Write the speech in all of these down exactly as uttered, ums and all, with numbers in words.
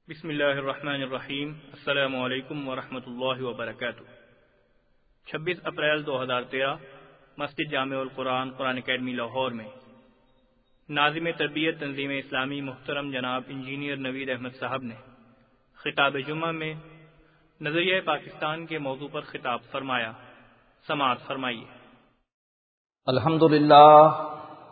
بسم اللہ الرحمن الرحیم۔ السلام علیکم ورحمۃ اللہ وبرکاتہ۔ چھبیس اپریل دو ہزار تیرہ مسجد جامع القرآن قرآن اکیڈمی لاہور میں ناظم تربیت تنظیم اسلامی محترم جناب انجینئر نوید احمد صاحب نے خطاب جمعہ میں نظریہ پاکستان کے موضوع پر خطاب فرمایا۔ سماعت فرمائیے۔ الحمدللہ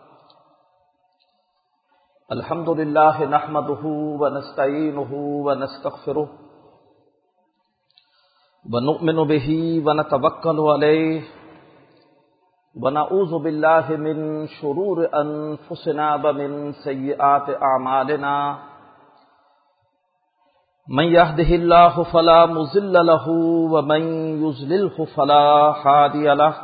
الحمد للہ نحمده ونستعینه ونستغفره ونؤمن به ونتوکل علیہ ونعوذ باللہ من شرور انفسنا ومن سیئات اعمالنا من يهده الله فلا مضل له ومن يضلل فلا هادي له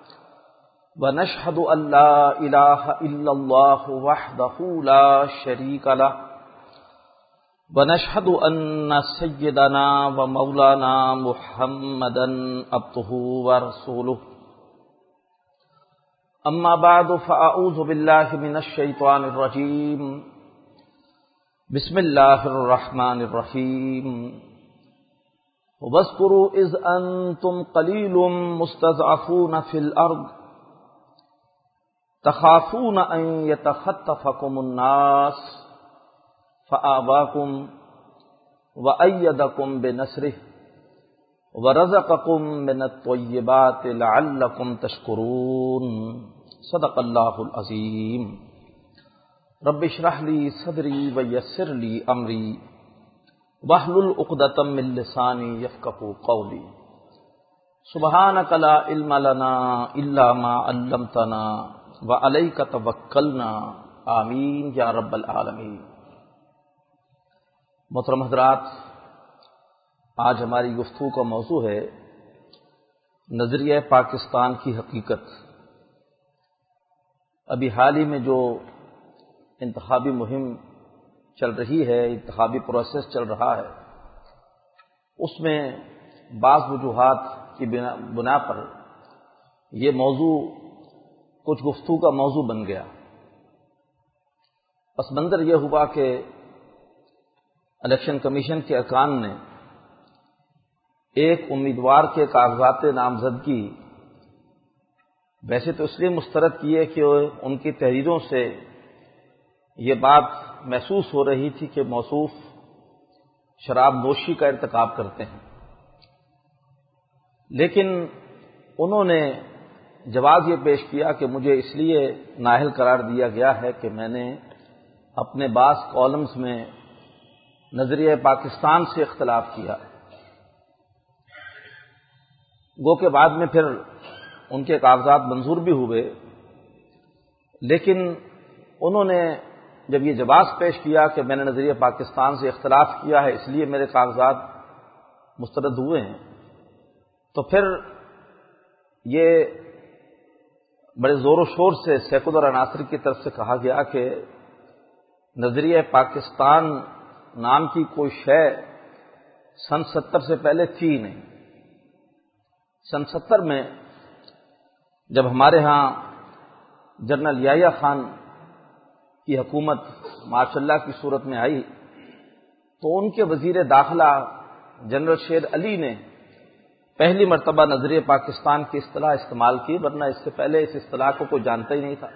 ونشهد أن لا إله إلا الله وحده لا شريك له ونشهد أن سيدنا ومولانا محمدا عبده ورسوله أما بعد فأعوذ بالله من الشيطان الرجيم بسم الله الرحمن الرحيم واذكروا إذ أنتم قليل مستضعفون في الأرض تخافون ان يتخطفكم الناس فآواكم وأيدكم بنصره ورزقكم من الطيبات لعلكم تشكرون صدق الله العظيم رب اشرح لي صدري ويسر لي أمري واحلل عقدة من لساني يفقهوا قولي سبحانك لا علم لنا إلا ما علمتنا وعلیک توکلنا آمین یا رب العالمین۔ محترم حضرات، آج ہماری گفتگو کا موضوع ہے نظریہ پاکستان کی حقیقت۔ ابھی حال ہی میں جو انتخابی مہم چل رہی ہے، انتخابی پروسیس چل رہا ہے، اس میں بعض وجوہات کی بنا, بنا پر یہ موضوع کچھ گفتگو کا موضوع بن گیا۔ پس منظر یہ ہوا کہ الیکشن کمیشن کے ارکان نے ایک امیدوار کے کاغذات نامزدگی ویسے تو اس لیے مسترد کیے کہ ان کی تحریروں سے یہ بات محسوس ہو رہی تھی کہ موصوف شراب نوشی کا ارتکاب کرتے ہیں، لیکن انہوں نے جواز یہ پیش کیا کہ مجھے اس لیے نااہل قرار دیا گیا ہے کہ میں نے اپنے بعض کالمز میں نظریہ پاکستان سے اختلاف کیا ہے۔ گو کے بعد میں پھر ان کے کاغذات منظور بھی ہوئے، لیکن انہوں نے جب یہ جواز پیش کیا کہ میں نے نظریہ پاکستان سے اختلاف کیا ہے اس لیے میرے کاغذات مسترد ہوئے ہیں، تو پھر یہ بڑے زور و شور سے سیکولر عناصر کی طرف سے کہا گیا کہ نظریہ پاکستان نام کی کوئی شے سن ستر سے پہلے تھی نہیں۔ سن ستر میں جب ہمارے ہاں جنرل یحییٰ خان کی حکومت ماشاء اللہ کی صورت میں آئی تو ان کے وزیر داخلہ جنرل شیر علی نے پہلی مرتبہ نظریہ پاکستان کی اصطلاح استعمال کی، ورنہ اس سے پہلے اس اصطلاح کو کوئی جانتا ہی نہیں تھا۔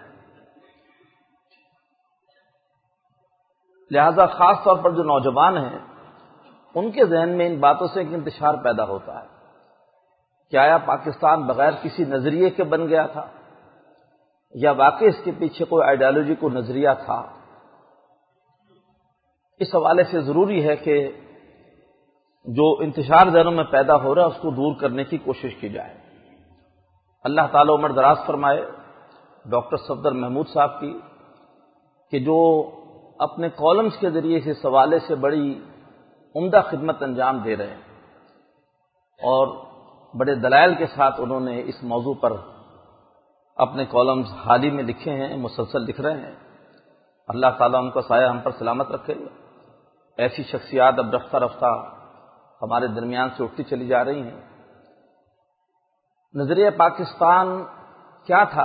لہذا خاص طور پر جو نوجوان ہیں ان کے ذہن میں ان باتوں سے ایک انتشار پیدا ہوتا ہے کہ آیا پاکستان بغیر کسی نظریے کے بن گیا تھا یا واقعی اس کے پیچھے کوئی آئیڈیالوجی کو نظریہ تھا۔ اس حوالے سے ضروری ہے کہ جو انتشار ذہنوں میں پیدا ہو رہا ہے اس کو دور کرنے کی کوشش کی جائے۔ اللہ تعالی عمر دراز فرمائے ڈاکٹر صفدر محمود صاحب کی کہ جو اپنے کالمز کے ذریعے سے اس حوالے سے بڑی عمدہ خدمت انجام دے رہے ہیں اور بڑے دلائل کے ساتھ انہوں نے اس موضوع پر اپنے کالمز حال ہی میں لکھے ہیں، مسلسل لکھ رہے ہیں۔ اللہ تعالیٰ ان کا سایہ ہم پر سلامت رکھے۔ ایسی شخصیات اب رفتہ رفتہ ہمارے درمیان سے اٹھتی چلی جا رہی ہیں۔ نظریہ پاکستان کیا تھا،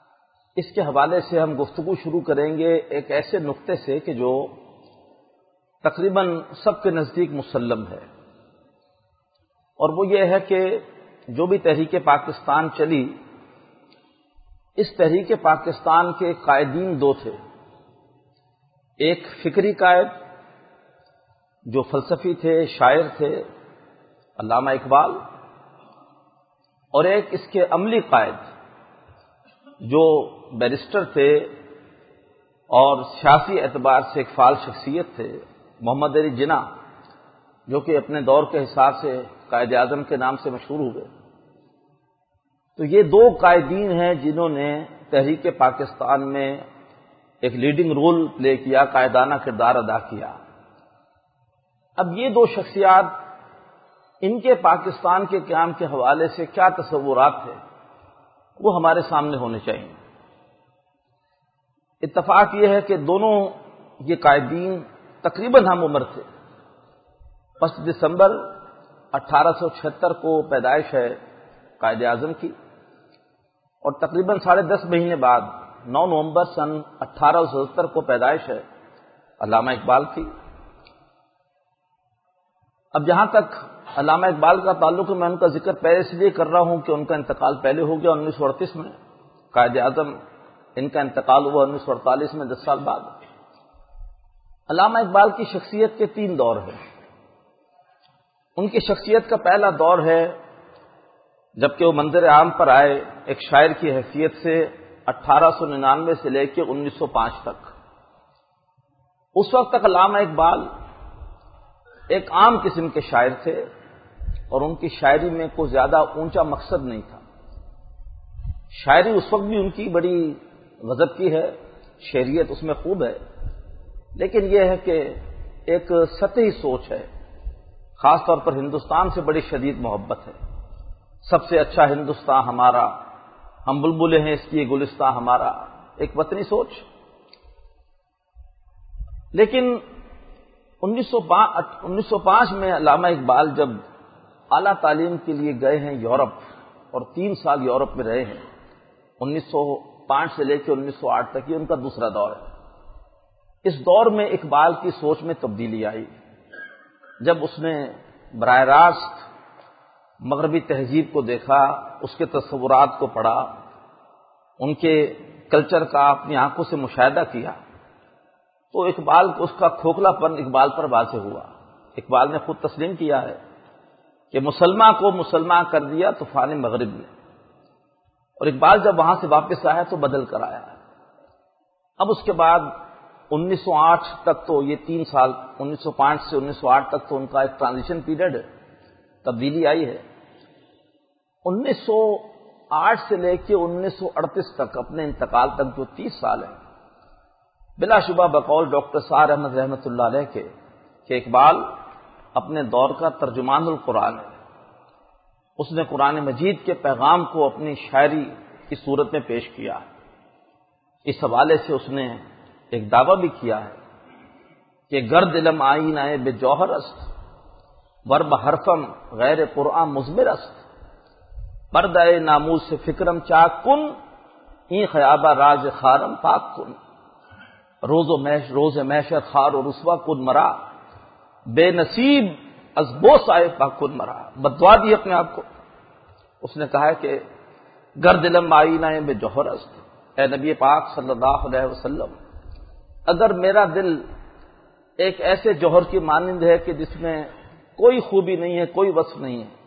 اس کے حوالے سے ہم گفتگو شروع کریں گے ایک ایسے نقطے سے کہ جو تقریباً سب کے نزدیک مسلم ہے، اور وہ یہ ہے کہ جو بھی تحریک پاکستان چلی، اس تحریک پاکستان کے قائدین دو تھے، ایک فکری قائد جو فلسفی تھے، شاعر تھے، علامہ اقبال، اور ایک اس کے عملی قائد جو بیرسٹر تھے اور سیاسی اعتبار سے ایک فعال شخصیت تھے، محمد علی جناح، جو کہ اپنے دور کے حساب سے قائد اعظم کے نام سے مشہور ہوئے۔ تو یہ دو قائدین ہیں جنہوں نے تحریک پاکستان میں ایک لیڈنگ رول پلے کیا، قائدانہ کردار ادا کیا۔ اب یہ دو شخصیات، ان کے پاکستان کے قیام کے حوالے سے کیا تصورات تھے، وہ ہمارے سامنے ہونے چاہیے۔ اتفاق یہ ہے کہ دونوں یہ قائدین تقریباً ہم عمر تھے۔ پانچ دسمبر اٹھارہ سو چھہتر کو پیدائش ہے قائد اعظم کی، اور تقریباً ساڑھے دس مہینے بعد نو نومبر سن اٹھارہ سو ستر کو پیدائش ہے علامہ اقبال کی۔ اب جہاں تک علامہ اقبال کا تعلق ہے، میں ان کا ذکر پہلے اس لیے کر رہا ہوں کہ ان کا انتقال پہلے ہو گیا انیس سو اڑتیس میں، قائد اعظم ان کا انتقال ہوا انیس سو اڑتالیس میں، دس سال بعد۔ علامہ اقبال کی شخصیت کے تین دور ہیں۔ ان کی شخصیت کا پہلا دور ہے جبکہ وہ منظر عام پر آئے ایک شاعر کی حیثیت سے اٹھارہ سو ننانوے سے لے کے انیس سو پانچ تک۔ اس وقت تک علامہ اقبال ایک عام قسم کے شاعر تھے، اور ان کی شاعری میں کوئی زیادہ اونچا مقصد نہیں تھا۔ شاعری اس وقت بھی ان کی بڑی غضب کی ہے، شعریت اس میں خوب ہے، لیکن یہ ہے کہ ایک سطحی سوچ ہے، خاص طور پر ہندوستان سے بڑی شدید محبت ہے۔ سب سے اچھا ہندوستان ہمارا، ہم بلبلیں ہیں اس کی گلستان ہمارا، ایک وطنی سوچ۔ لیکن انیس سو پانچ میں علامہ اقبال جب اعلیٰ تعلیم کے لیے گئے ہیں یورپ، اور تین سال یورپ میں رہے ہیں، انیس سو پانچ سے لے کے انیس سو آٹھ تک، یہ ان کا دوسرا دور ہے۔ اس دور میں اقبال کی سوچ میں تبدیلی آئی جب اس نے براہ راست مغربی تہذیب کو دیکھا، اس کے تصورات کو پڑھا، ان کے کلچر کا اپنی آنکھوں سے مشاہدہ کیا، تو اقبال کو اس کا کھوکھلا پن اقبال پر واضح ہوا۔ اقبال نے خود تسلیم کیا ہے کہ مسلمان کو مسلمان کر دیا طوفان مغرب نے، اور اقبال جب وہاں سے واپس آیا تو بدل کر آیا۔ اب اس کے بعد انیس سو آٹھ تک تو یہ تین سال، انیس سو پانچ سے انیس سو آٹھ تک تو ان کا ایک ٹرانزیشن پیریڈ ہے، تبدیلی آئی ہے۔ انیس سو آٹھ سے لے کے انیس سو اڑتیس تک، اپنے انتقال تک جو تیس سال ہیں، بلا شبہ بقول ڈاکٹر سعد احمد رحمۃ اللہ علیہ کے کہ اقبال اپنے دور کا ترجمان القرآن ہے۔ اس نے قرآن مجید کے پیغام کو اپنی شاعری کی صورت میں پیش کیا۔ اس حوالے سے اس نے ایک دعویٰ بھی کیا ہے کہ گرد علم آئینہ بے جوہر است، ورب حرفم غیر قرآن مزمر است، پردہ ناموس سے فکرم چاک کن، این خیابہ راز خارم پاک کن، روز و محشر روز محشر خار و رسوا کن مرا، بے نصیب از بو صاحب پاک کن مرا۔ بدعا دی اپنے آپ کو۔ اس نے کہا ہے کہ گرد علم آئینہ بے جوہر است، اے نبی پاک صلی اللہ علیہ وسلم، اگر میرا دل ایک ایسے جوہر کی مانند ہے کہ جس میں کوئی خوبی نہیں ہے، کوئی وصف نہیں ہے،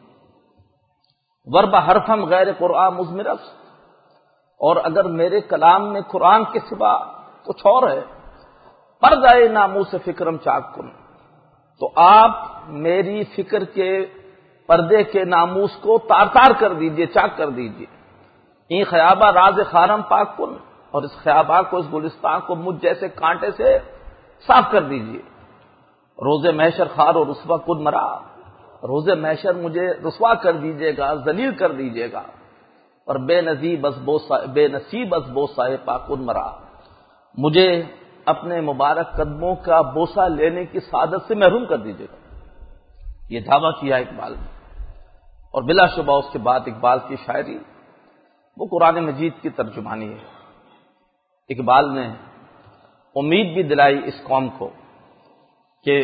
ورب حرفم غیر قرآن مزمر است، اور اگر میرے کلام میں قرآن کے سوا کچھ اور ہے، پردہ ناموس سے فکرم چاک کن، تو آپ میری فکر کے پردے کے ناموس کو تار تار کر دیجئے، چاک کر دیجئے۔ این خیابہ راز خارم پاک کن، اور اس خیابہ کو، اس گلستان کو مجھ جیسے کانٹے سے صاف کر دیجئے۔ روز محشر خار و رسوا کن مرا، روز محشر مجھے رسوا کر دیجئے گا، ذلیل کر دیجئے گا، اور بے نصیب از بو بے نصیب از بوسہ پاک کن مرا، مجھے اپنے مبارک قدموں کا بوسہ لینے کی سعادت سے محروم کر دیجئے گا۔ یہ دعویٰ کیا اقبال نے، اور بلا شبہ اس کے بعد اقبال کی شاعری وہ قرآن مجید کی ترجمانی ہے۔ اقبال نے امید بھی دلائی اس قوم کو کہ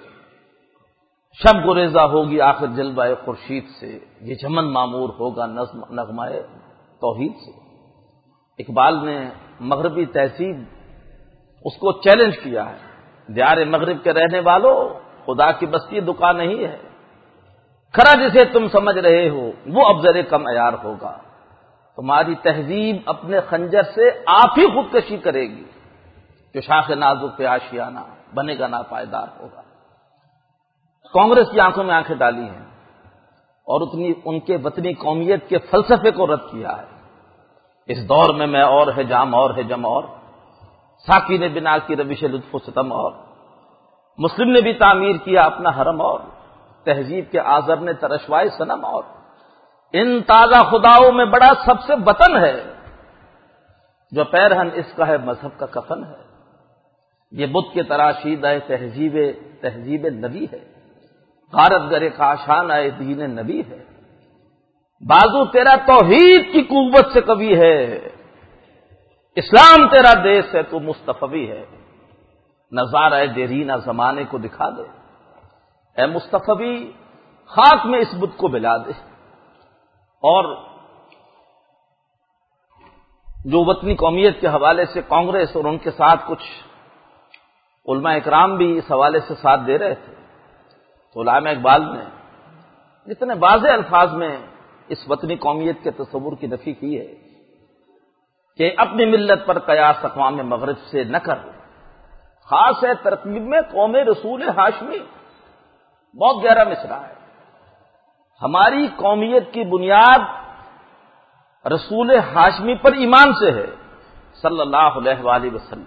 شب گریزہ ہوگی آخر جلوہ خورشید سے، یہ چمن معمور ہوگا نظم نغمہ توحید سے۔ اقبال نے مغربی تہذیب اس کو چیلنج کیا ہے، دیار مغرب کے رہنے والوں، خدا کی بستی دکان نہیں ہے، کھرا جسے تم سمجھ رہے ہو وہ ابزر کم عیار ہوگا۔ تمہاری تہذیب اپنے خنجر سے آپ ہی خودکشی کرے گی، جو شاخ نازک پہ آشیانہ بنے گا ناپائیدار ہوگا۔ کانگریس کی آنکھوں میں آنکھیں ڈالی ہیں اور اتنی ان کے وطنی قومیت کے فلسفے کو رد کیا ہے۔ اس دور میں میں اور ہے جام اور ہے جم اور، ساقی نے بنا کی روش لطف و ستم اور، مسلم نے بھی تعمیر کیا اپنا حرم اور، تہذیب کے آزر نے ترشوائے صنم اور، ان تازہ خداؤں میں بڑا سب سے وطن ہے، جو پیرہن اس کا ہے مذہب کا کفن ہے۔ یہ بت کے تراشیدہ تہذیب تہذیب نبی ہے، غارت گرے کاشان آئے دین نبی ہے، بازو تیرا توحید کی قوت سے قوی ہے، اسلام تیرا دیس ہے تو مصطفی ہے، نظارہ دیرینہ زمانے کو دکھا دے، اے مصطفی خاک میں اس بت کو ملا دے۔ اور جو وطنی قومیت کے حوالے سے کانگریس اور ان کے ساتھ کچھ علماء اکرام بھی اس حوالے سے ساتھ دے رہے تھے، تو علامہ اقبال نے جتنے واضح الفاظ میں اس وطنی قومیت کے تصور کی نفی کی ہے کہ اپنی ملت پر قیاس اقوام مغرب سے نہ کر، خاص ہے ترکیب میں قوم رسول ہاشمی، بہت گہرا مصرع ہے۔ ہماری قومیت کی بنیاد رسول ہاشمی پر ایمان سے ہے صلی اللہ علیہ وآلہ وسلم۔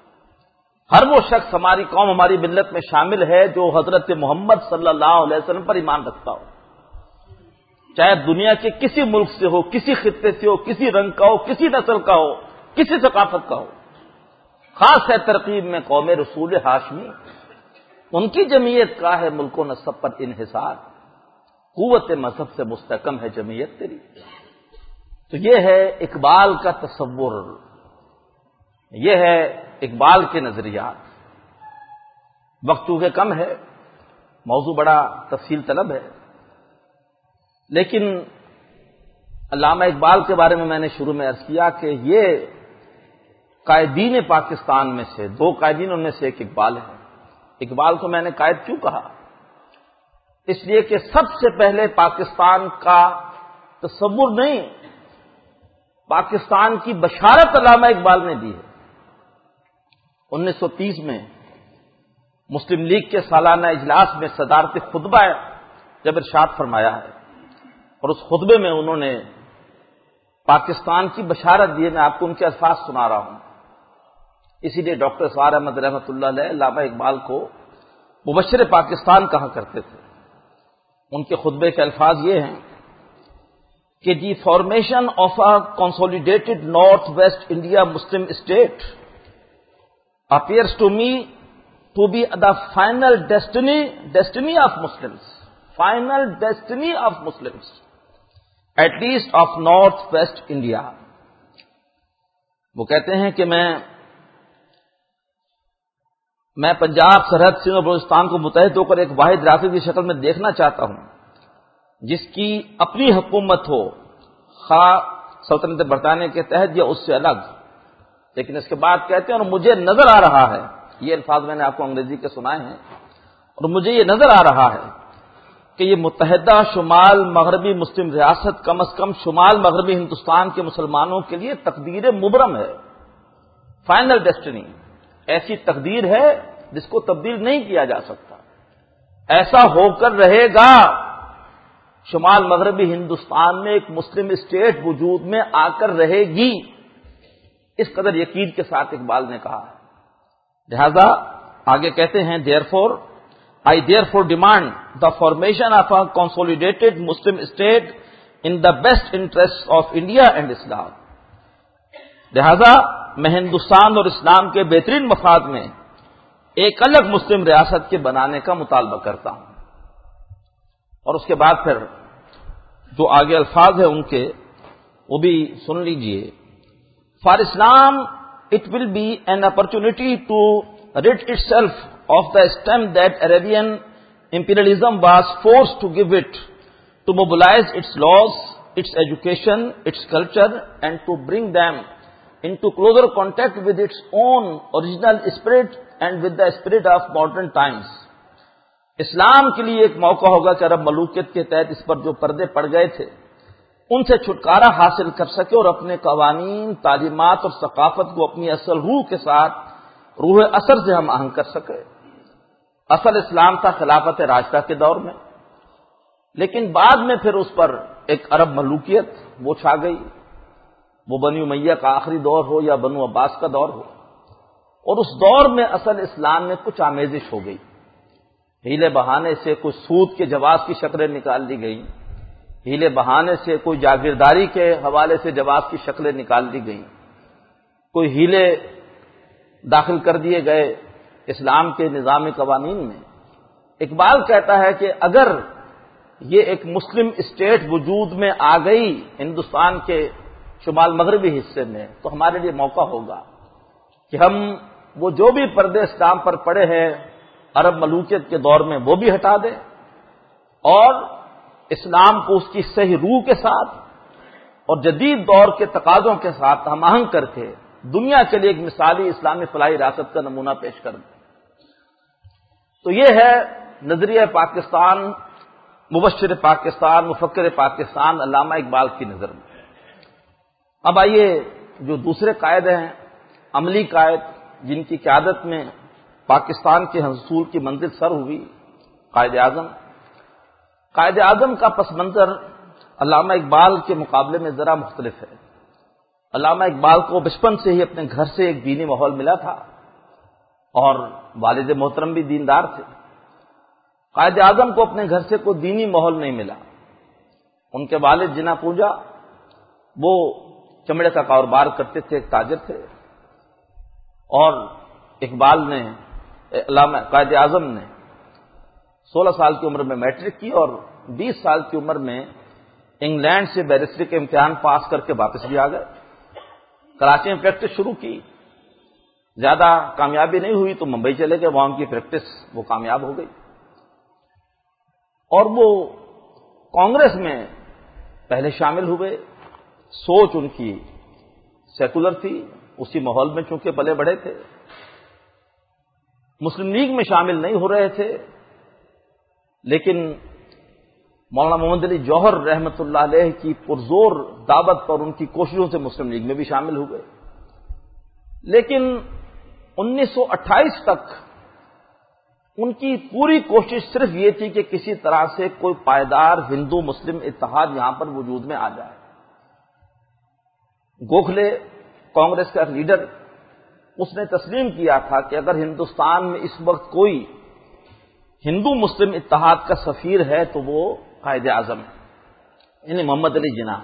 ہر وہ شخص ہماری قوم ہماری ملت میں شامل ہے جو حضرت محمد صلی اللہ علیہ وسلم پر ایمان رکھتا ہو، چاہے دنیا کے کسی ملک سے ہو، کسی خطے سے ہو، کسی رنگ کا ہو، کسی نسل کا ہو، کسی ثقافت کا ہو۔ خاص ہے ترکیب میں قوم رسول ہاشمی، ان کی جمعیت کا ہے ملک و نسب پر انحصار، قوت مذہب سے مستحکم ہے جمعیت تیری۔ تو یہ ہے اقبال کا تصور، یہ ہے اقبال کے نظریات۔ وقت چونکہ کم ہے، موضوع بڑا تفصیل طلب ہے، لیکن علامہ اقبال کے بارے میں میں نے شروع میں عرض کیا کہ یہ قائدین پاکستان میں سے دو قائدین میں سے ایک اقبال ہے۔ اقبال کو میں نے قائد کیوں کہا؟ اس لیے کہ سب سے پہلے پاکستان کا تصور نہیں، پاکستان کی بشارت علامہ اقبال نے دی ہے۔ انیس سو تیس میں مسلم لیگ کے سالانہ اجلاس میں صدارتی خطبہ جب ارشاد فرمایا ہے، اور اس خطبے میں انہوں نے پاکستان کی بشارت دی ہے۔ میں آپ کو ان کے الفاظ سنا رہا ہوں۔ اسی لیے ڈاکٹر سوار احمد رحمۃ اللہ علیہ علامہ اقبال کو مبشر پاکستان کہا کرتے تھے۔ ان کے خطبے کے الفاظ یہ ہیں کہ the formation of a consolidated north west India Muslim state appears to me to be the final destiny destiny of Muslims, final destiny of Muslims, at least of North West India. وہ کہتے ہیں کہ میں میں پنجاب سرحد سندھ اور بلوچستان کو متحد ہو کر ایک واحد ریاست کی شکل میں دیکھنا چاہتا ہوں جس کی اپنی حکومت ہو، خواہ سلطنت برطانیہ کے تحت یا اس سے الگ۔ لیکن اس کے بعد کہتے ہیں اور مجھے نظر آ رہا ہے، یہ الفاظ میں نے آپ کو انگریزی کے سنائے ہیں، اور مجھے یہ نظر آ رہا ہے کہ یہ متحدہ شمال مغربی مسلم ریاست کم از کم شمال مغربی ہندوستان کے مسلمانوں کے لیے تقدیر مبرم ہے، فائنل ڈیسٹنی، ایسی تقدیر ہے جس کو تبدیل نہیں کیا جا سکتا، ایسا ہو کر رہے گا۔ شمال مغربی ہندوستان میں ایک مسلم اسٹیٹ وجود میں آ کر رہے گی، اس قدر یقین کے ساتھ اقبال نے کہا ہے۔ لہذا آگے کہتے ہیں therefore I therefore demand the formation of a consolidated Muslim state in the best interest of India and Islam. لہذا میں ہندوستان اور اسلام کے بہترین مفاد میں ایک الگ مسلم ریاست کے بنانے کا مطالبہ کرتا ہوں۔ اور اس کے بعد پھر جو آگے الفاظ ہیں ان کے وہ بھی سن لیجئے۔ For Islam, it will be an opportunity to rid itself of the stem that Arabian imperialism was forced to give it, to mobilize its laws, its education, its culture, and to bring them into closer contact with its own original spirit and with the spirit of modern times. اسلام کے لیے ایک موقع ہوگا کہ عرب ملوکیت کے تحت اس پر جو پردے پڑ گئے تھے ان سے چھٹکارا حاصل کر سکے اور اپنے قوانین، تعلیمات اور ثقافت کو اپنی اصل روح کے ساتھ روح اثر سے ہم آہنگ کر سکے۔ اصل اسلام تھا خلافت راشدہ کے دور میں، لیکن بعد میں پھر اس پر ایک عرب ملوکیت وہ چھا گئی، وہ بنی امیہ کا آخری دور ہو یا بنو عباس کا دور ہو، اور اس دور میں اصل اسلام میں کچھ آمیزش ہو گئی، ہیلے بہانے سے کوئی سود کے جواز کی شکلیں نکال دی گئیں، ہیلے بہانے سے کوئی جاگیرداری کے حوالے سے جواز کی شکلیں نکال دی گئیں، کوئی ہیلے داخل کر دیے گئے اسلام کے نظام قوانین میں۔ اقبال کہتا ہے کہ اگر یہ ایک مسلم اسٹیٹ وجود میں آ گئی ہندوستان کے شمال مغربی حصے میں تو ہمارے لیے موقع ہوگا کہ ہم وہ جو بھی پردے اسلام پر پڑے ہیں عرب ملوکیت کے دور میں وہ بھی ہٹا دیں اور اسلام کو اس کی صحیح روح کے ساتھ اور جدید دور کے تقاضوں کے ساتھ ہم آہنگ کر کے دنیا کے لیے ایک مثالی اسلامی فلاحی ریاست کا نمونہ پیش کر دیں۔ تو یہ ہے نظریہ پاکستان، مبشر پاکستان، مفکر پاکستان علامہ اقبال کی نظر میں۔ اب آئیے جو دوسرے قائد ہیں، عملی قائد جن کی قیادت میں پاکستان کے حصول کی منزل سر ہوئی، قائد اعظم۔ قائد اعظم کا پس منظر علامہ اقبال کے مقابلے میں ذرا مختلف ہے۔ علامہ اقبال کو بچپن سے ہی اپنے گھر سے ایک دینی ماحول ملا تھا اور والد محترم بھی دیندار تھے۔ قائد اعظم کو اپنے گھر سے کوئی دینی ماحول نہیں ملا۔ ان کے والد جنا پوجا وہ چمڑے کا کاروبار کرتے تھے، ایک تاجر تھے، اور اقبال نے علامہ قائد اعظم نے سولہ سال کی عمر میں میٹرک کی اور بیس سال کی عمر میں انگلینڈ سے بیرسٹری کے امتحان پاس کر کے واپس بھی آ گئے۔ کراچی میں پریکٹس شروع کی، زیادہ کامیابی نہیں ہوئی تو ممبئی چلے گئے، وہاں کی پریکٹس وہ کامیاب ہو گئی اور وہ کانگریس میں پہلے شامل ہوئے۔ سوچ ان کی سیکولر تھی، اسی ماحول میں چونکہ پلے بڑے تھے۔ مسلم لیگ میں شامل نہیں ہو رہے تھے، لیکن مولانا محمد علی جوہر رحمۃ اللہ علیہ کی پرزور دعوت پر ان کی کوششوں سے مسلم لیگ میں بھی شامل ہوئے۔ لیکن انیس سو اٹھائیس تک ان کی پوری کوشش صرف یہ تھی کہ کسی طرح سے کوئی پائیدار ہندو مسلم اتحاد یہاں پر وجود میں آ جائے۔ گوکھلے کانگریس کا لیڈر، اس نے تسلیم کیا تھا کہ اگر ہندوستان میں اس وقت کوئی ہندو مسلم اتحاد کا سفیر ہے تو وہ قائد اعظم ہے، یعنی محمد علی جناح۔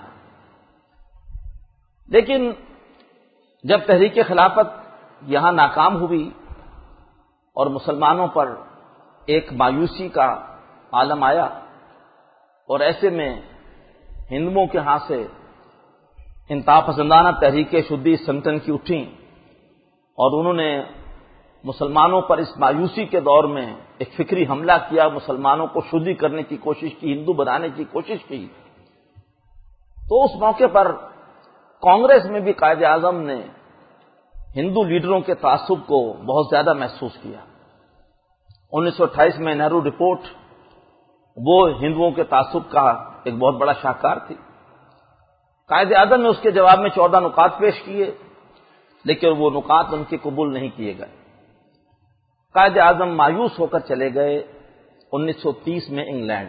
لیکن جب تحریک خلافت یہاں ناکام ہوئی اور مسلمانوں پر ایک مایوسی کا عالم آیا اور ایسے میں ہندوؤں کے ہاں سے انتہا پسندانہ تحریکیں شدید سنگٹن کی اٹھیں اور انہوں نے مسلمانوں پر اس مایوسی کے دور میں ایک فکری حملہ کیا، مسلمانوں کو شدی کرنے کی کوشش کی، ہندو بنانے کی کوشش کی، تو اس موقع پر کانگریس میں بھی قائد اعظم نے ہندو لیڈروں کے تعصب کو بہت زیادہ محسوس کیا۔ انیس سو اٹھائیس میں نہرو رپورٹ وہ ہندوؤں کے تعصب کا ایک بہت بڑا شاہکار تھی۔ قائد اعظم نے اس کے جواب میں چودہ نکات پیش کیے، لیکن وہ نکات ان کے قبول نہیں کیے گئے۔ قائد اعظم مایوس ہو کر چلے گئے انیس سو تیس میں انگلینڈ۔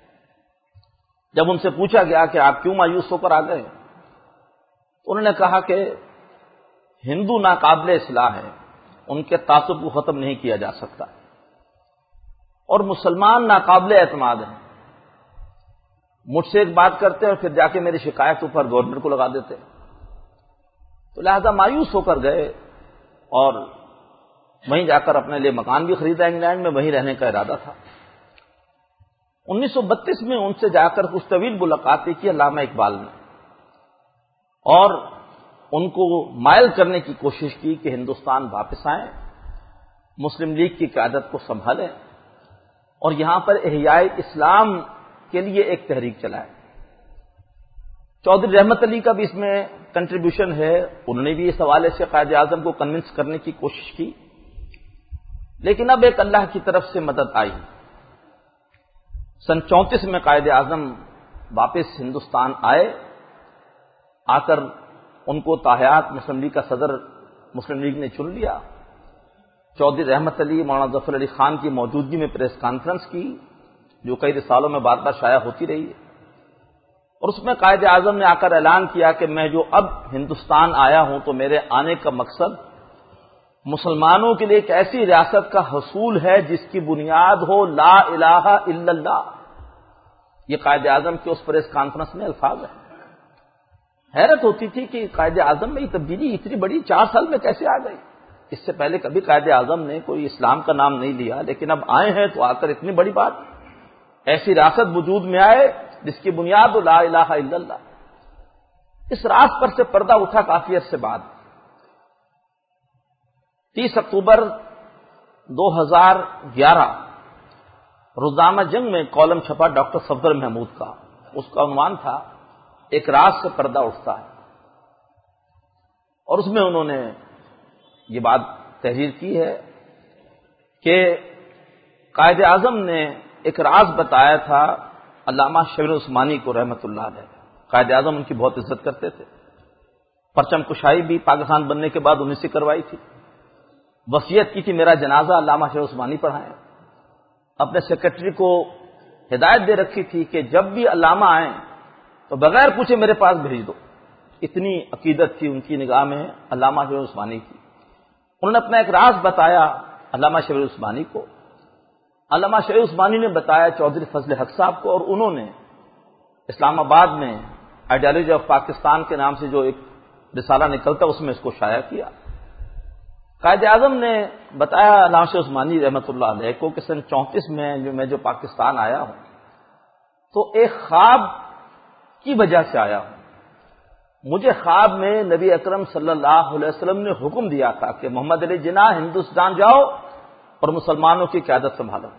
جب ان سے پوچھا گیا کہ آپ کیوں مایوس ہو کر آ گئے، انہوں نے کہا کہ ہندو ناقابل اصلاح ہے، ان کے تعصب کو ختم نہیں کیا جا سکتا، اور مسلمان ناقابل اعتماد ہیں، مجھ سے ایک بات کرتے ہیں اور پھر جا کے میری شکایت اوپر گورنر کو لگا دیتے، تو لہذا مایوس ہو کر گئے اور وہیں جا کر اپنے لیے مکان بھی خریدا انگلینڈ میں، وہیں رہنے کا ارادہ تھا۔ انیس سو بتیس میں ان سے جا کر کچھ طویل ملاقاتیں کی علامہ اقبال نے اور ان کو مائل کرنے کی کوشش کی کہ ہندوستان واپس آئیں مسلم لیگ کی قیادت کو سنبھالیں اور یہاں پر احیاء اسلام کے لیے ایک تحریک چلائیں۔ چودھری رحمت علی کا بھی اس میں کنٹریبیوشن ہے، انہوں نے بھی اس حوالے سے قائد اعظم کو کنونس کرنے کی کوشش کی، لیکن اب ایک اللہ کی طرف سے مدد آئی۔ سن چونتیس میں قائد اعظم واپس ہندوستان آئے، آ کر ان کو تاحیات مسلم لیگ کا صدر مسلم لیگ نے چن لیا۔ چودھری رحمت علی، مولانا ظفر علی خان کی موجودگی میں پریس کانفرنس کی، جو کئی رسالوں میں بار بار شائع ہوتی رہی ہے، اور اس میں قائد اعظم نے آ کر اعلان کیا کہ میں جو اب ہندوستان آیا ہوں تو میرے آنے کا مقصد مسلمانوں کے لیے ایک ایسی ریاست کا حصول ہے جس کی بنیاد ہو لا الہ الا اللہ۔ یہ قائد اعظم کے اس پریس کانفرنس میں الفاظ ہیں۔ حیرت ہوتی تھی کہ قائد اعظم میں یہ تبدیلی اتنی بڑی چار سال میں کیسے آ گئی۔ اس سے پہلے کبھی قائد اعظم نے کوئی اسلام کا نام نہیں لیا، لیکن اب آئے ہیں تو آ کر اتنی بڑی بات، ایسی ریاست وجود میں آئے جس کی بنیاد ہو لا الہ الا اللہ۔ اس راز پر سے پردہ اٹھا کافی عرصے بعد۔ تیس اکتوبر دو ہزار گیارہ روزنامہ جنگ میں کالم چھپا ڈاکٹر صفدر محمود کا، اس کا عنوان تھا ایک راز سے پردہ اٹھتا ہے، اور اس میں انہوں نے یہ بات تحریر کی ہے کہ قائد اعظم نے ایک راز بتایا تھا علامہ شبیر عثمانی کو رحمت اللہ علیہ۔ قائد اعظم ان کی بہت عزت کرتے تھے، پرچم کشائی بھی پاکستان بننے کے بعد انہیں سے کروائی تھی، وصیت کی تھی میرا جنازہ علامہ شبیر عثمانی پڑھائیں، اپنے سیکرٹری کو ہدایت دے رکھی تھی کہ جب بھی علامہ آئیں تو بغیر پوچھے میرے پاس بھیج دو۔ اتنی عقیدت تھی ان کی نگاہ میں علامہ شبیر عثمانی کی۔ انہوں نے اپنا ایک راز بتایا علامہ شبیر عثمانی کو، علامہ شبیر عثمانی نے بتایا چودھری فضل حق صاحب کو، اور انہوں نے اسلام آباد میں آئیڈیالوجی آف پاکستان کے نام سے جو ایک رسالہ نکلتا اس میں اس کو شائع کیا۔ قائد اعظم نے بتایا علامہ شبیر عثمانی رحمۃ اللہ علیہ کو کہ سن چونتیس میں جو میں جو پاکستان آیا ہوں تو ایک خواب کی وجہ سے آیا ہوں۔ مجھے خواب میں نبی اکرم صلی اللہ علیہ وسلم نے حکم دیا تھا کہ محمد علی جناح ہندوستان جاؤ اور مسلمانوں کی قیادت سنبھالو،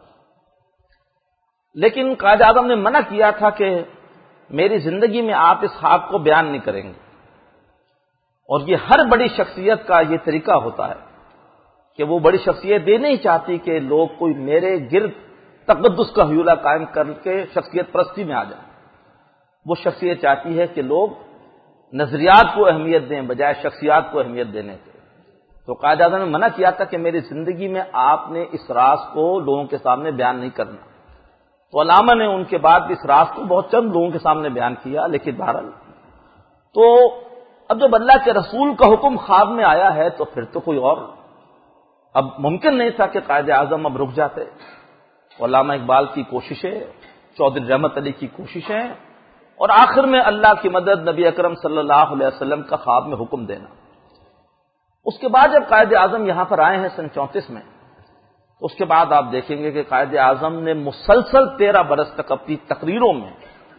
لیکن قائد اعظم نے منع کیا تھا کہ میری زندگی میں آپ اس خواب کو بیان نہیں کریں گے، اور یہ ہر بڑی شخصیت کا یہ طریقہ ہوتا ہے کہ وہ بڑی شخصیت یہ نہیں چاہتی کہ لوگ کوئی میرے گرد تقدس کا حیولہ قائم کر کے شخصیت پرستی میں آ جائیں۔ وہ شخصیت چاہتی ہے کہ لوگ نظریات کو اہمیت دیں بجائے شخصیات کو اہمیت دینے کے۔ تو قائد اعظم نے منع کیا تھا کہ میری زندگی میں آپ نے اس راز کو لوگوں کے سامنے بیان نہیں کرنا۔ تو علامہ نے ان کے بعد اس راز کو بہت چند لوگوں کے سامنے بیان کیا، لیکن بہرحال تو اب جب اللہ کے رسول کا حکم خواب میں آیا ہے تو پھر تو کوئی اور اب ممکن نہیں تھا کہ قائد اعظم اب رک جاتے۔ علامہ اقبال کی کوششیں، چودھری رحمت علی کی کوششیں، اور آخر میں اللہ کی مدد نبی اکرم صلی اللہ علیہ وسلم کا خواب میں حکم دینا۔ اس کے بعد جب قائد اعظم یہاں پر آئے ہیں سن چونتیس میں، تو اس کے بعد آپ دیکھیں گے کہ قائد اعظم نے مسلسل تیرہ برس تک اپنی تقریروں میں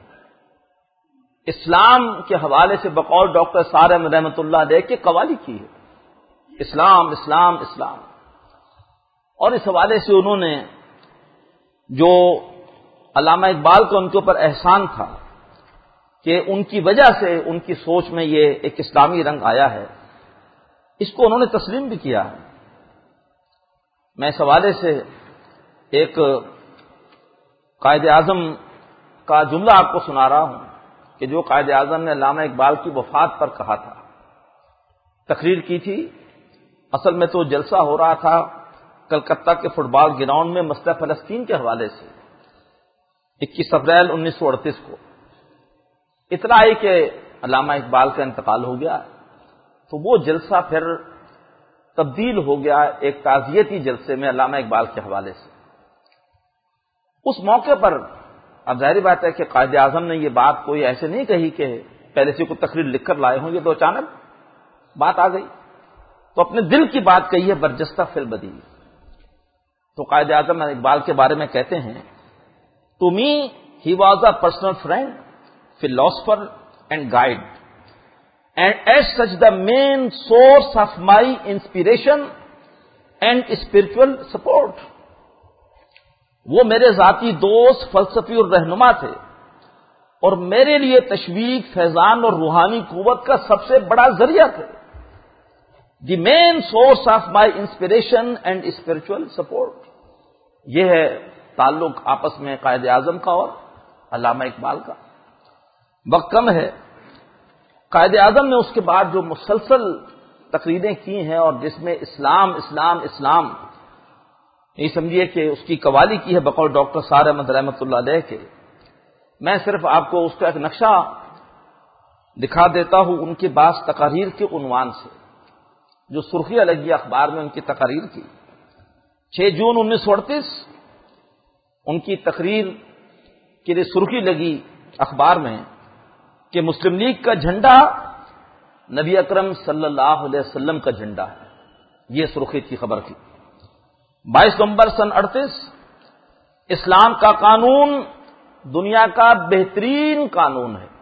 اسلام کے حوالے سے بقول ڈاکٹر سارم رحمۃ اللہ علیہ کے قوالی کی ہے، اسلام اسلام اسلام، اور اس حوالے سے انہوں نے جو علامہ اقبال کا ان کے اوپر احسان تھا کہ ان کی وجہ سے ان کی سوچ میں یہ ایک اسلامی رنگ آیا ہے، اس کو انہوں نے تسلیم بھی کیا ہے۔ میں اس حوالے سے ایک قائد اعظم کا جملہ آپ کو سنا رہا ہوں کہ جو قائد اعظم نے علامہ اقبال کی وفات پر کہا تھا، تقریر کی تھی۔ اصل میں تو جلسہ ہو رہا تھا کلکتہ کے فٹ بال گراؤنڈ میں مسئلہ فلسطین کے حوالے سے، اکیس اپریل انیس سو اڑتیس کو اطلاع آئی کہ علامہ اقبال کا انتقال ہو گیا، تو وہ جلسہ پھر تبدیل ہو گیا ایک تعزیتی جلسے میں علامہ اقبال کے حوالے سے۔ اس موقع پر اب ظاہری بات ہے کہ قائد اعظم نے یہ بات کوئی ایسے نہیں کہی کہ پہلے سے کوئی تقریر لکھ کر لائے ہوں، یہ تو اچانک بات آ گئی، تو اپنے دل کی بات کہی ہے برجستہ فی البدیہہ۔ تو قائد اعظم اقبال کے بارے میں کہتے ہیں، to me he was a personal friend, philosopher and guide, and as such the main source of my inspiration and spiritual support. وہ میرے ذاتی دوست، فلسفی اور رہنما تھے، اور میرے لیے تشویق، فیضان اور روحانی قوت کا سب سے بڑا ذریعہ تھے. The main source of my inspiration and spiritual support. یہ ہے تعلق آپس میں قائد اعظم کا اور علامہ اقبال کا. وقت کم ہے. قائد اعظم نے اس کے بعد جو مسلسل تقریریں کی ہیں اور جس میں اسلام اسلام اسلام یہ سمجھیے کہ اس کی قوالی کی ہے بقول ڈاکٹر سار احمد رحمۃ اللہ علیہ کے. میں صرف آپ کو اس کا ایک نقشہ دکھا دیتا ہوں ان کے بعض تقاریر کے عنوان سے جو سرخیاں لگی اخبار میں ان کی تقاریر کی. چھ جون انیس سو اڑتیس ان کی تقریر کے لیے سرخی لگی اخبار میں کہ مسلم لیگ کا جھنڈا نبی اکرم صلی اللہ علیہ وسلم کا جھنڈا ہے. یہ سرخی کی خبر تھی. بائیس نومبر سن اڑتیس اسلام کا قانون دنیا کا بہترین قانون ہے.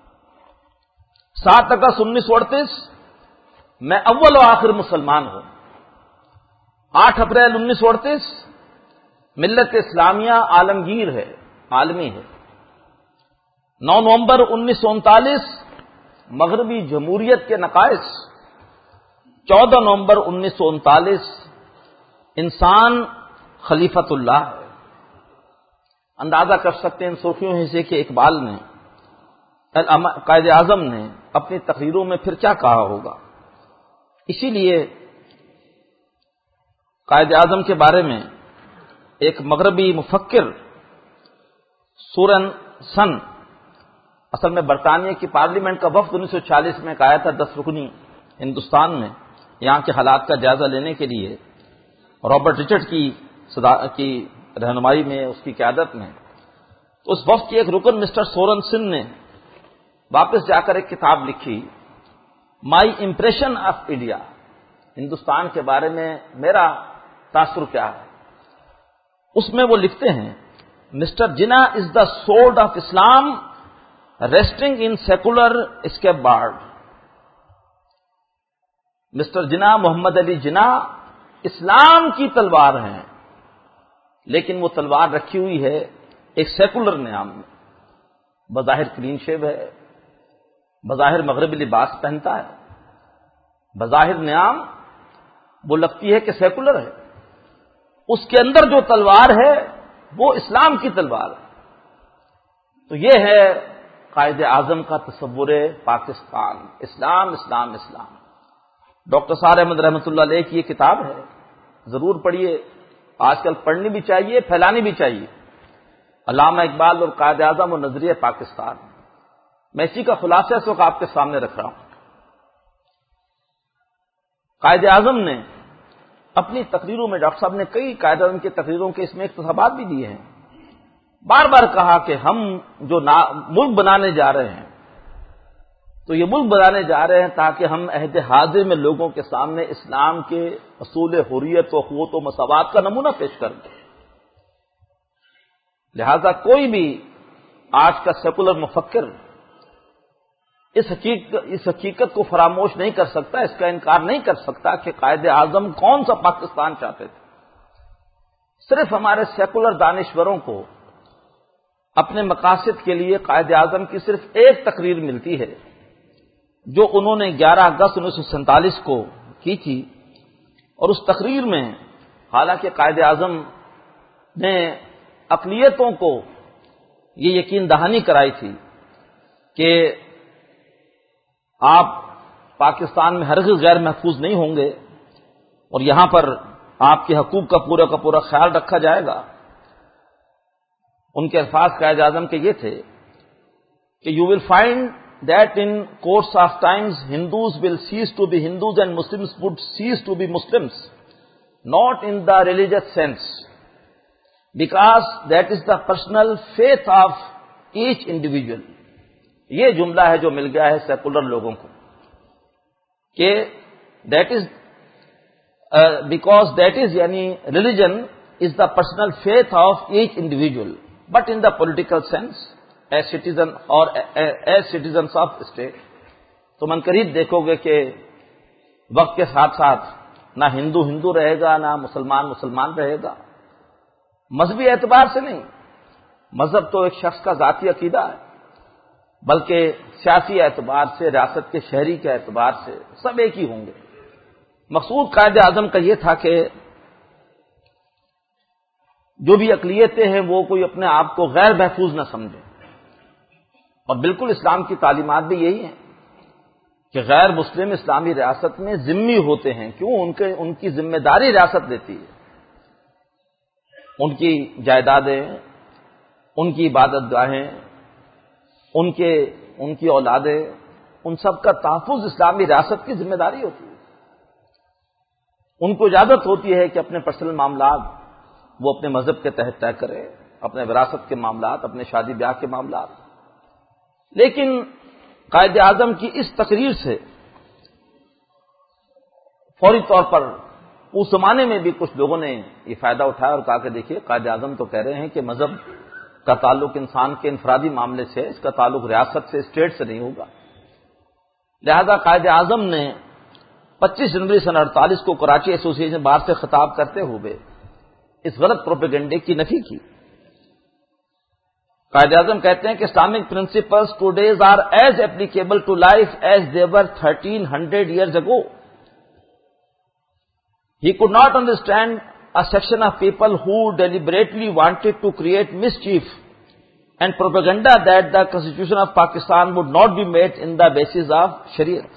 سات اگست انیس سو اڑتیس میں اول و آخر مسلمان ہوں. آٹھ اپریل انیس سو اڑتیس ملت اسلامیہ عالمگیر ہے، عالمی ہے. نو نومبر انیس سو انتالیس مغربی جمہوریت کے نقائص. چودہ نومبر انیس سو انتالیس انسان خلیفت اللہ ہے. اندازہ کر سکتے ہیں ان سرخیوں سے کہ اقبال نے، قائد اعظم نے اپنی تقریروں میں پھر کیا کہا ہوگا. اسی لیے قائد اعظم کے بارے میں ایک مغربی مفکر سورن سن، اصل میں برطانیہ کی پارلیمنٹ کا وفد انیس سو چھیالیس میں آیا تھا دس رکنی ہندوستان میں یہاں کے حالات کا جائزہ لینے کے لیے. رابرٹ رچرڈ کی صدا کی رہنمائی میں، اس کی قیادت میں اس وفد کے ایک رکن مسٹر سورن سن نے واپس جا کر ایک کتاب لکھی، my impression of India, Hindustan کے بارے میں میرا تاثر کیا ہے. اس میں وہ لکھتے ہیں mister Jinnah is the sword of Islam resting in secular scabbard. Mister Jinnah, Muhammad علی جنا اسلام کی تلوار ہیں، لیکن وہ تلوار رکھی ہوئی ہے ایک سیکولر نظام میں. بظاہر کلین شیو ہے، بظاہر مغربی لباس پہنتا ہے، بظاہر نظام وہ لگتی ہے کہ سیکولر ہے، اس کے اندر جو تلوار ہے وہ اسلام کی تلوار ہے. تو یہ ہے قائد اعظم کا تصور پاکستان، اسلام اسلام اسلام. ڈاکٹر سار احمد رحمۃ اللہ علیہ کی یہ کتاب ہے، ضرور پڑھیے. آج کل پڑھنی بھی چاہیے، پھیلانی بھی چاہیے. علامہ اقبال اور قائد اعظم اور نظریہ پاکستان. میں اسی کا خلاصہ اس وقت آپ کے سامنے رکھ رہا ہوں. قائد اعظم نے اپنی تقریروں میں، ڈاکٹر صاحب نے کئی قائد اعظم کی تقریروں کے اس میں اقتباسات بھی دیے ہیں، بار بار کہا کہ ہم جو ملک بنانے جا رہے ہیں تو یہ ملک بنانے جا رہے ہیں تاکہ ہم عہد حاضر میں لوگوں کے سامنے اسلام کے اصول حریت و اخوت و مساوات کا نمونہ پیش کر دیں. لہذا کوئی بھی آج کا سیکولر مفکر اس حقیقت اس حقیقت کو فراموش نہیں کر سکتا، اس کا انکار نہیں کر سکتا کہ قائد اعظم کون سا پاکستان چاہتے تھے. صرف ہمارے سیکولر دانشوروں کو اپنے مقاصد کے لیے قائد اعظم کی صرف ایک تقریر ملتی ہے جو انہوں نے گیارہ اگست انیس سو سینتالیس کو کی تھی، اور اس تقریر میں حالانکہ قائد اعظم نے اقلیتوں کو یہ یقین دہانی کرائی تھی کہ آپ پاکستان میں ہرگز غیر محفوظ نہیں ہوں گے اور یہاں پر آپ کے حقوق کا پورا کا پورا خیال رکھا جائے گا. ان کے الفاظ قائد اعظم کے یہ تھے کہ you will find that in course of times Hindus will cease to be Hindus and Muslims would cease to be Muslims not in the religious sense, because that is the personal faith of each individual. یہ جملہ ہے جو مل گیا ہے secular لوگوں کو کہ that is uh, because that is یعنی religion is the personal faith of each individual, but in the political sense as citizen or as citizens of state. تو من قریب دیکھو گے کہ وقت کے ساتھ ساتھ نہ ہندو ہندو رہے گا، نہ مسلمان مسلمان رہے گا، مذہبی اعتبار سے نہیں، مذہب تو ایک شخص کا ذاتی عقیدہ ہے، بلکہ سیاسی اعتبار سے، ریاست کے شہری کے اعتبار سے سب ایک ہی ہوں گے۔ مقصود قائد اعظم کا یہ تھا کہ جو بھی اقلیتیں ہیں وہ کوئی اپنے آپ کو غیر محفوظ نہ سمجھیں، اور بالکل اسلام کی تعلیمات بھی یہی ہیں کہ غیر مسلم اسلامی ریاست میں ذمہ ہوتے ہیں، کیوں؟ ان کے ان کی ذمہ داری ریاست لیتی ہے، ان کی جائیدادیں، ان کی عبادت گاہیں، ان کے ان کی اولادیں، ان سب کا تحفظ اسلامی ریاست کی ذمہ داری ہوتی ہے۔ ان کو اجازت ہوتی ہے کہ اپنے پرسنل معاملات وہ اپنے مذہب کے تحت طے کرے، اپنے وراثت کے معاملات، اپنے شادی بیاہ کے معاملات۔ لیکن قائد اعظم کی اس تقریر سے فوری طور پر اس زمانے میں بھی کچھ لوگوں نے یہ فائدہ اٹھایا اور کہا کہ دیکھیے قائد اعظم تو کہہ رہے ہیں کہ مذہب کا تعلق انسان کے انفرادی معاملے سے ہے، اس کا تعلق ریاست سے، اسٹیٹ سے نہیں ہوگا۔ لہذا قائد اعظم نے پچیس جنوری سن اڑتالیس کو کراچی ایسوسی ایشن بار سے خطاب کرتے ہوئے اس غلط پروپیگنڈے کی نفی کی۔ قائد اعظم کہتے ہیں کہ Islamic principles today's are as applicable to life as they were thirteen hundred years ago. He could not understand a section of people who deliberately wanted to create mischief and propaganda that the Constitution of Pakistan would not be made in the basis of Shariat.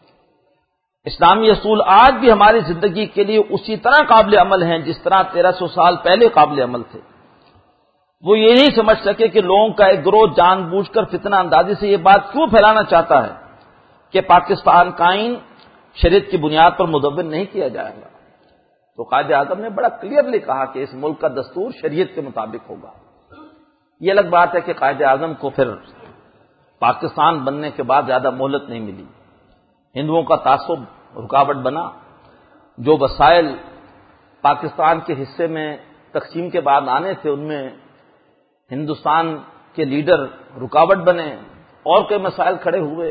اسلامی اصول آج بھی ہماری زندگی کے لیے اسی طرح قابل عمل ہیں جس طرح تیرہ سو سال پہلے قابل عمل تھے۔ وہ یہ نہیں سمجھ سکے کہ لوگوں کا ایک گروہ جان بوجھ کر فتنہ اندازی سے یہ بات کیوں پھیلانا چاہتا ہے کہ پاکستان کا آئین شریعت کی بنیاد پر مدون نہیں کیا جائے گا۔ تو قائد اعظم نے بڑا کلیئرلی کہا کہ اس ملک کا دستور شریعت کے مطابق ہوگا۔ یہ الگ بات ہے کہ قائد اعظم کو پھر پاکستان بننے کے بعد زیادہ مہلت نہیں ملی، ہندوؤں کا تعصب رکاوٹ بنا، جو وسائل پاکستان کے حصے میں تقسیم کے بعد آنے تھے ان میں ہندوستان کے لیڈر رکاوٹ بنے، اور کئی مسائل کھڑے ہوئے۔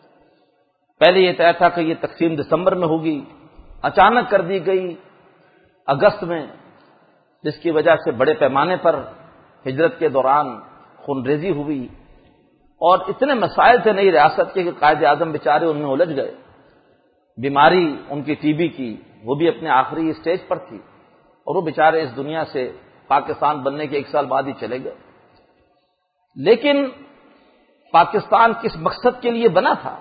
پہلے یہ طے تھا کہ یہ تقسیم دسمبر میں ہوگی، اچانک کر دی گئی اگست میں، جس کی وجہ سے بڑے پیمانے پر ہجرت کے دوران خونریزی ہوئی، اور اتنے مسائل تھے نئی ریاست کے کہ قائد اعظم بیچارے ان میں الجھ گئے۔ بیماری ان کی ٹی بی کی وہ بھی اپنے آخری اسٹیج پر تھی، اور وہ بیچارے اس دنیا سے پاکستان بننے کے ایک سال بعد ہی چلے گئے۔ لیکن پاکستان کس مقصد کے لیے بنا تھا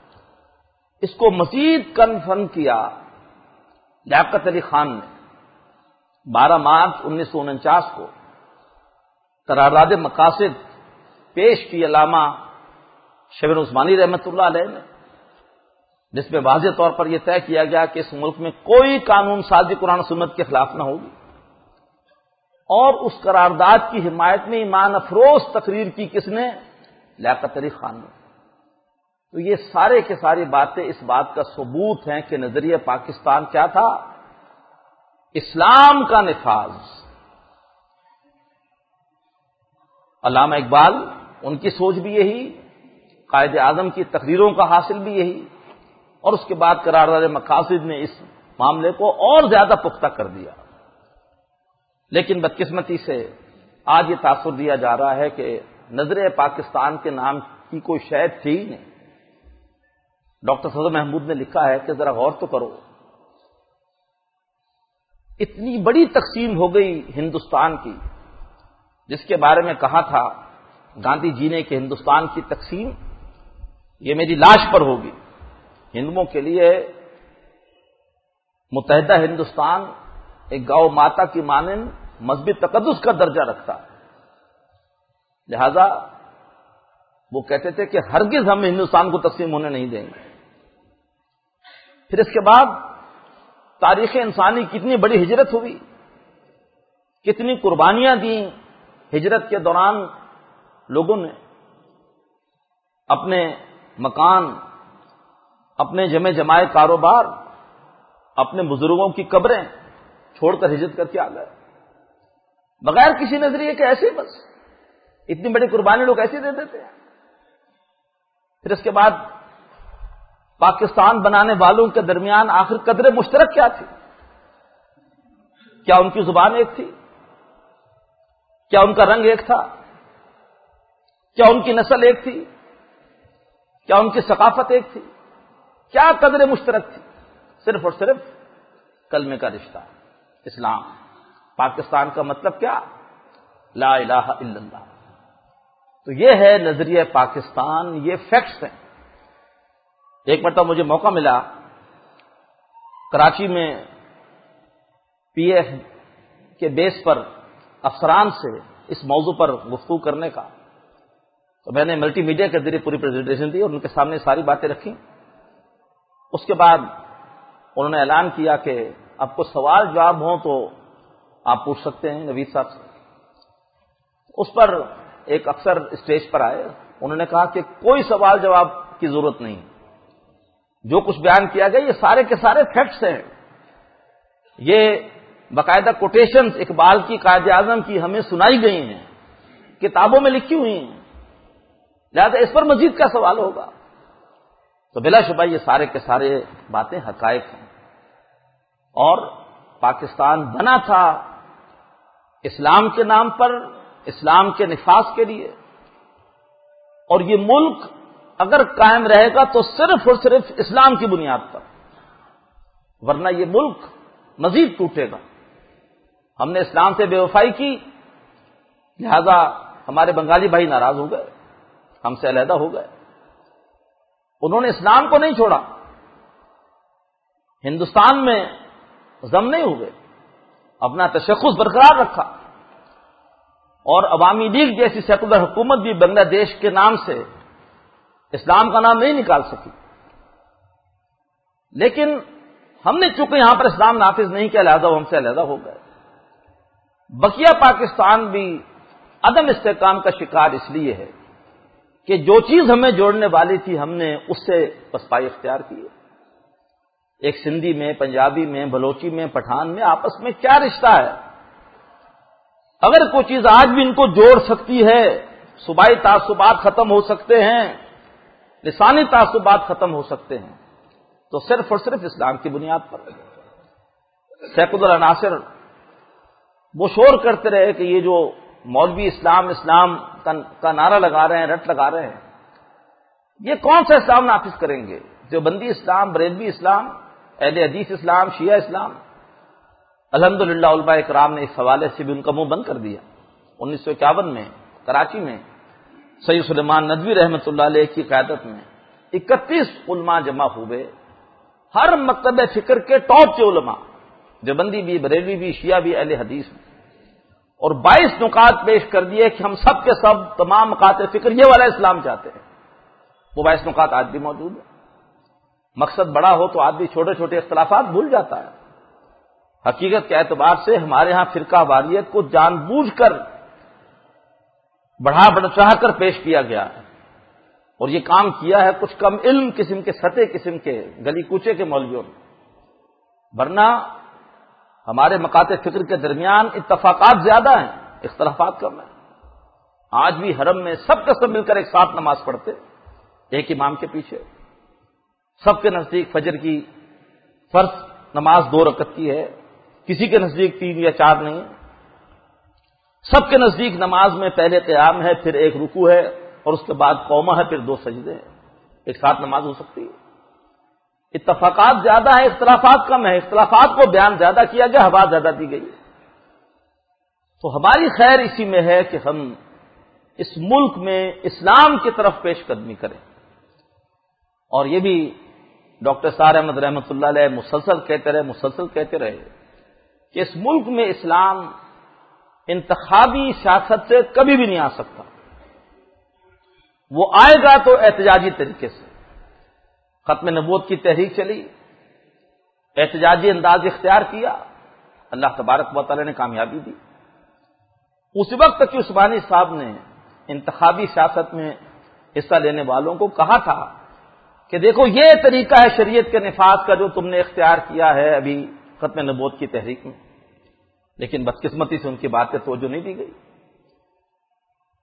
اس کو مزید کنفرم کیا لیاقت علی خان نے بارہ مارچ انیس سو انچاس کو قرارداد مقاصد پیش کی علامہ شبیر عثمانی رحمۃ اللہ علیہ نے، جس میں واضح طور پر یہ طے کیا گیا کہ اس ملک میں کوئی قانون سازی قرآن و سنت کے خلاف نہ ہوگی، اور اس قرارداد کی حمایت میں ایمان افروز تقریر کی کس نے؟ لیاقت علی خان نے۔ تو یہ سارے کے ساری باتیں اس بات کا ثبوت ہیں کہ نظریہ پاکستان کیا تھا؟ اسلام کا نفاذ۔ علامہ اقبال ان کی سوچ بھی یہی، قائد اعظم کی تقریروں کا حاصل بھی یہی، اور اس کے بعد قرارداد مقاصد نے اس معاملے کو اور زیادہ پختہ کر دیا۔ لیکن بدقسمتی سے آج یہ تاثر دیا جا رہا ہے کہ نظریہ پاکستان کے نام کی کوئی شے تھی ہی نہیں۔ ڈاکٹر صدر محمود نے لکھا ہے کہ ذرا غور تو کرو، اتنی بڑی تقسیم ہو گئی ہندوستان کی، جس کے بارے میں کہا تھا گاندھی جی نے کہ ہندوستان کی تقسیم یہ میری لاش پر ہوگی۔ ہندوؤں کے لیے متحدہ ہندوستان ایک گاؤ ماتا کی مانند مذہبی تقدس کا درجہ رکھتا ہے، لہذا وہ کہتے تھے کہ ہرگز ہم ہندوستان کو تقسیم ہونے نہیں دیں گے۔ پھر اس کے بعد تاریخ انسانی کتنی بڑی ہجرت ہوئی، کتنی قربانیاں دیں ہجرت کے دوران لوگوں نے، اپنے مکان، اپنے جمع جمائے کاروبار، اپنے بزرگوں کی قبریں چھوڑ کر ہجرت کر کے آ گئے بغیر کسی نظریے کے، ایسے بس اتنی بڑی قربانی لوگ ایسے دے دیتے ہیں۔ پھر اس کے بعد پاکستان بنانے والوں کے درمیان آخر قدر مشترک کیا تھی؟ کیا ان کی زبان ایک تھی؟ کیا ان کا رنگ ایک تھا؟ کیا ان کی نسل ایک تھی؟ کیا ان کی ثقافت ایک تھی؟ کیا قدر مشترک تھی؟ صرف اور صرف کلمے کا رشتہ، اسلام۔ پاکستان کا مطلب کیا؟ لا الہ الا اللہ۔ تو یہ ہے نظریہ پاکستان، یہ فیکٹس ہیں۔ ایک مرتبہ مجھے موقع ملا کراچی میں پی ایف کے بیس پر افسران سے اس موضوع پر گفتگو کرنے کا، تو میں نے ملٹی میڈیا کے ذریعے پوری پریزنٹیشن دی اور ان کے سامنے ساری باتیں رکھی۔ اس کے بعد انہوں نے اعلان کیا کہ اب کچھ سوال جواب ہوں تو آپ پوچھ سکتے ہیں نوید صاحب سے۔ اس پر ایک افسر اسٹیج پر آئے، انہوں نے کہا کہ کوئی سوال جواب کی ضرورت نہیں، جو کچھ بیان کیا گیا یہ سارے کے سارے فیکٹس ہیں، یہ باقاعدہ کوٹیشنز اقبال کی، قائد اعظم کی ہمیں سنائی گئی ہیں، کتابوں میں لکھی ہوئی ہیں، لہذا اس پر مزید کیا سوال ہوگا؟ تو بلا شبہ یہ سارے کے سارے باتیں حقائق ہیں، اور پاکستان بنا تھا اسلام کے نام پر، اسلام کے نفاذ کے لیے، اور یہ ملک اگر قائم رہے گا تو صرف اور صرف اسلام کی بنیاد پر، ورنہ یہ ملک مزید ٹوٹے گا۔ ہم نے اسلام سے بے وفائی کی، لہذا ہمارے بنگالی بھائی ناراض ہو گئے، ہم سے علیحدہ ہو گئے۔ انہوں نے اسلام کو نہیں چھوڑا، ہندوستان میں ضم نہیں ہوئے، اپنا تشخص برقرار رکھا، اور عوامی لیگ جیسی سیکولر حکومت بھی بنگلہ دیش کے نام سے اسلام کا نام نہیں نکال سکی۔ لیکن ہم نے چونکہ یہاں پر اسلام نافذ نہیں کیا، لہذا وہ ہم سے علیحدہ ہو گئے۔ بقیہ پاکستان بھی عدم استحکام کا شکار اس لیے ہے کہ جو چیز ہمیں جوڑنے والی تھی ہم نے اس سے پسپائی اختیار کی۔ ایک سندھی میں، پنجابی میں، بلوچی میں، پٹھان میں آپس میں کیا رشتہ ہے؟ اگر کوئی چیز آج بھی ان کو جوڑ سکتی ہے، صوبائی تعصبات ختم ہو سکتے ہیں، لسانی تعصبات ختم ہو سکتے ہیں، تو صرف اور صرف اسلام کی بنیاد پر۔ سیکولر عناصر وہ شور کرتے رہے کہ یہ جو مولوی اسلام اسلام کا نعرہ لگا رہے ہیں، رٹ لگا رہے ہیں، یہ کون سا اسلام نافذ کریں گے؟ جو بندی اسلام، بریلوی اسلام، اہل حدیث اسلام، شیعہ اسلام؟ الحمدللہ علماء اکرام نے اس حوالے سے بھی ان کا منہ بند کر دیا۔ انیس سو اکیاون میں کراچی میں سید سلیمان ندوی رحمۃ اللہ علیہ کی قیادت میں اکتیس علماء جمع ہوئے، ہر مکتب فکر کے ٹاپ کے علماء، دیوبندی بھی، بریلوی بھی، شیعہ بھی، اہل حدیث بھی، اور بائیس نکات پیش کر دیے کہ ہم سب کے سب تمام مکاتب فکر یہ والا اسلام چاہتے ہیں۔ وہ بائیس نکات آج بھی موجود ہیں۔ مقصد بڑا ہو تو آدمی چھوٹے چھوٹے اختلافات بھول جاتا ہے۔ حقیقت کے اعتبار سے ہمارے ہاں فرقہ واریت کو جان بوجھ کر بڑھا بڑھ چڑھا کر پیش کیا گیا ہے، اور یہ کام کیا ہے کچھ کم علم قسم کے، سطح قسم کے، گلی کوچے کے مولویوں نے، ورنہ ہمارے مکاتب فکر کے درمیان اتفاقات زیادہ ہیں، اختلافات کم ہیں۔ آج بھی حرم میں سب کے سب مل کر ایک ساتھ نماز پڑھتے، ایک امام کے پیچھے، سب کے نزدیک فجر کی فرض نماز دو رکعت کی ہے، کسی کے نزدیک تین یا چار نہیں، سب کے نزدیک نماز میں پہلے قیام ہے، پھر ایک رکوع ہے، اور اس کے بعد قومہ ہے، پھر دو سجدے ہیں، ایک ساتھ نماز ہو سکتی ہے۔ اتفاقات زیادہ ہیں، اختلافات کم ہیں، اختلافات کو بیان زیادہ کیا گیا، ہوا زیادہ دی گئی۔ تو ہماری خیر اسی میں ہے کہ ہم اس ملک میں اسلام کی طرف پیش قدمی کریں، اور یہ بھی ڈاکٹر سار احمد رحمۃ اللہ علیہ مسلسل کہتے رہے مسلسل کہتے رہے کہ اس ملک میں اسلام انتخابی سیاست سے کبھی بھی نہیں آ سکتا، وہ آئے گا تو احتجاجی طریقے سے۔ ختم نبوت کی تحریک چلی، احتجاجی انداز اختیار کیا، اللہ تبارک و تعالی نے کامیابی دی۔ اس وقت تک عثمانی صاحب نے انتخابی سیاست میں حصہ لینے والوں کو کہا تھا کہ دیکھو یہ طریقہ ہے شریعت کے نفاذ کا جو تم نے اختیار کیا ہے ابھی ختم نبوت کی تحریک میں، لیکن بدقسمتی سے ان کی باتیں توجہ نہیں دی گئی۔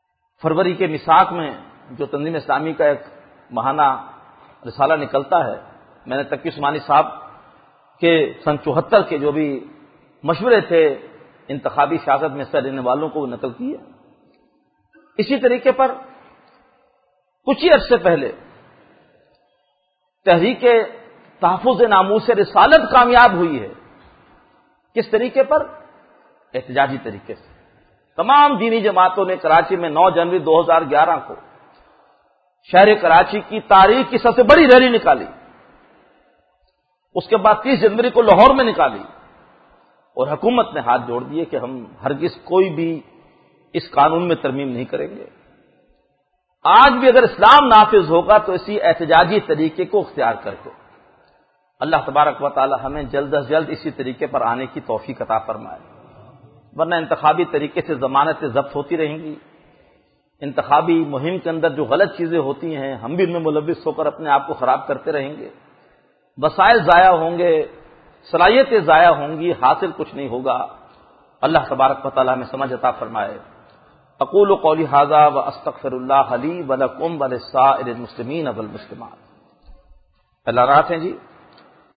فروری کے میثاق میں جو تنظیم اسلامی کا ایک ماہانہ رسالہ نکلتا ہے، میں نے تقی عثمانی صاحب کے سن چوہتر کے جو بھی مشورے تھے انتخابی سیاست میں حصہ لینے والوں کو وہ نقل کی ہے۔ اسی طریقے پر کچھ ہی عرصے پہلے تحریک تحفظ ناموس رسالت کامیاب ہوئی ہے۔ کس طریقے پر؟ احتجاجی طریقے سے۔ تمام دینی جماعتوں نے کراچی میں نو جنوری دو ہزار گیارہ کو شہر کراچی کی تاریخ کی سب سے بڑی ریلی نکالی، اس کے بعد تیس جنوری کو لاہور میں نکالی، اور حکومت نے ہاتھ جوڑ دیے کہ ہم ہرگز کوئی بھی اس قانون میں ترمیم نہیں کریں گے۔ آج بھی اگر اسلام نافذ ہوگا تو اسی احتجاجی طریقے کو اختیار کر کے اللہ تبارک و تعالی ہمیں جلد از جلد اسی طریقے پر آنے کی توفیق عطا فرمائے، ورنہ انتخابی طریقے سے ضمانتیں ضبط ہوتی رہیں گی، انتخابی مہم کے اندر جو غلط چیزیں ہوتی ہیں ہم بھی ان میں ملوث ہو کر اپنے آپ کو خراب کرتے رہیں گے، وسائل ضائع ہوں گے، صلاحیتیں ضائع ہوں گی، حاصل کچھ نہیں ہوگا۔ اللہ تبارک و تعالی ہمیں سمجھ عطا فرمائے۔ اقول قولی ھذا واستغفر اللہ لی ولکم ولسائر المسلمین والمسلمات۔ اللہ رات ہیں جی۔